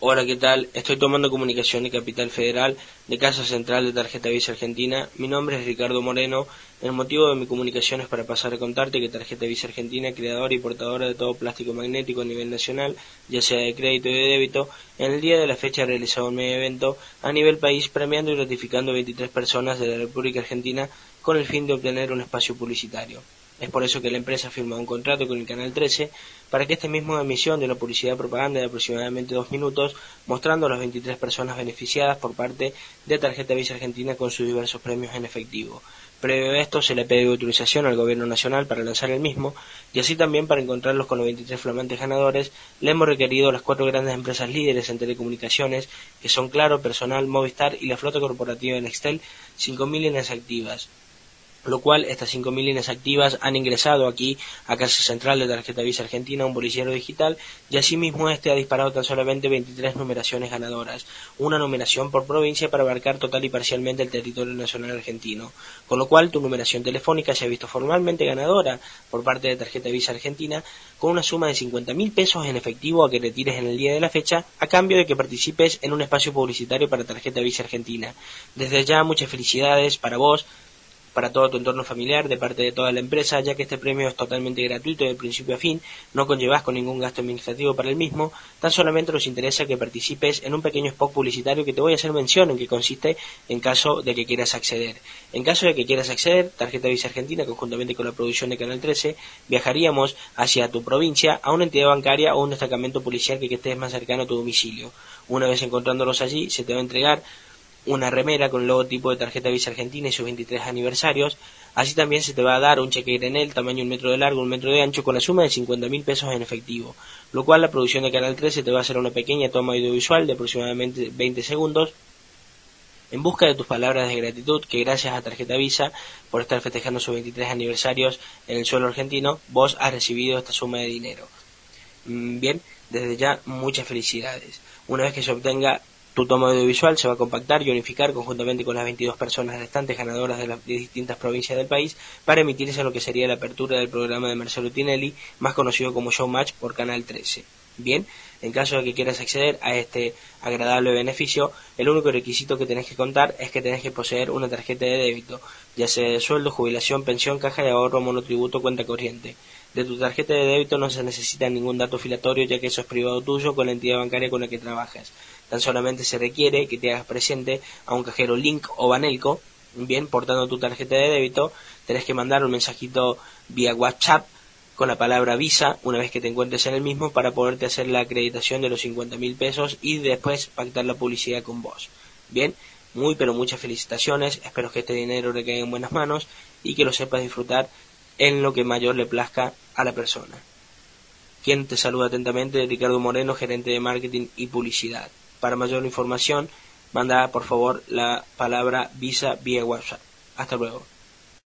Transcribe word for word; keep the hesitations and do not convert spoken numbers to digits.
Hola, ¿qué tal? Estoy tomando comunicación de Capital Federal, de Casa Central de Tarjeta Visa Argentina. Mi nombre es Ricardo Moreno. El motivo de mi comunicación es para pasar a contarte que Tarjeta Visa Argentina, creadora y portadora de todo plástico magnético a nivel nacional, ya sea de crédito y de débito, en el día de la fecha ha realizado un medio evento a nivel país premiando y gratificando a veintitrés personas de la República Argentina con el fin de obtener un espacio publicitario. Es por eso que la empresa firma un contrato con el Canal trece para que esta misma emisión de una publicidad propaganda de aproximadamente dos minutos mostrando a las veintitrés personas beneficiadas por parte de Tarjeta Visa Argentina con sus diversos premios en efectivo. Previo a esto se le pide autorización al Gobierno Nacional para lanzar el mismo y así también para encontrarlos con los veintitrés flamantes ganadores le hemos requerido a las cuatro grandes empresas líderes en telecomunicaciones que son Claro, Personal, Movistar y la flota corporativa de Nextel, cinco mil líneas activas. Lo cual estas cinco mil líneas activas han ingresado aquí a Casa Central de Tarjeta Visa Argentina, un bolillero digital, y asimismo este ha disparado tan solamente veintitrés numeraciones ganadoras, una numeración por provincia para abarcar total y parcialmente el territorio nacional argentino, con lo cual tu numeración telefónica se ha visto formalmente ganadora por parte de Tarjeta Visa Argentina, con una suma de cincuenta mil pesos en efectivo a que retires en el día de la fecha, a cambio de que participes en un espacio publicitario para Tarjeta Visa Argentina. Desde ya muchas felicidades para vos, para todo tu entorno familiar, de parte de toda la empresa, ya que este premio es totalmente gratuito de principio a fin, no conllevas con ningún gasto administrativo para el mismo, tan solamente nos interesa que participes en un pequeño spot publicitario que te voy a hacer mención en que consiste en caso de que quieras acceder. En caso de que quieras acceder, Tarjeta Visa Argentina, conjuntamente con la producción de Canal trece, viajaríamos hacia tu provincia a una entidad bancaria o un destacamento policial que estés más cercano a tu domicilio. Una vez encontrándolos allí, se te va a entregar una remera con el logotipo de Tarjeta Visa Argentina y sus veintitrés aniversarios. Así también se te va a dar un cheque granel, tamaño un metro de largo, un metro de ancho, con la suma de cincuenta mil pesos en efectivo, lo cual la producción de Canal trece te va a hacer una pequeña toma audiovisual de aproximadamente veinte segundos en busca de tus palabras de gratitud, que gracias a Tarjeta Visa por estar festejando sus veintitrés aniversarios en el suelo argentino, vos has recibido esta suma de dinero. Bien, desde ya muchas felicidades. Una vez que se obtenga tu toma audiovisual, se va a compactar y unificar conjuntamente con las veintidós personas restantes ganadoras de las distintas provincias del país para emitirse en lo que sería la apertura del programa de Marcelo Tinelli, más conocido como Showmatch por Canal trece. Bien, en caso de que quieras acceder a este agradable beneficio, el único requisito que tenés que contar es que tenés que poseer una tarjeta de débito, ya sea de sueldo, jubilación, pensión, caja de ahorro, monotributo, cuenta corriente. De tu tarjeta de débito no se necesita ningún dato filatorio, ya que eso es privado tuyo con la entidad bancaria con la que trabajas. Tan solamente se requiere que te hagas presente a un cajero Link o Banelco, bien, portando tu tarjeta de débito. Tenés que mandar un mensajito vía WhatsApp con la palabra Visa una vez que te encuentres en el mismo para poderte hacer la acreditación de los cincuenta mil pesos y después pactar la publicidad con vos. Bien, muy pero muchas felicitaciones, espero que este dinero le caiga en buenas manos y que lo sepas disfrutar en lo que mayor le plazca a la persona. Quien te saluda atentamente, Ricardo Moreno, gerente de marketing y publicidad. Para mayor información, manda por favor la palabra Visa vía WhatsApp. Hasta luego.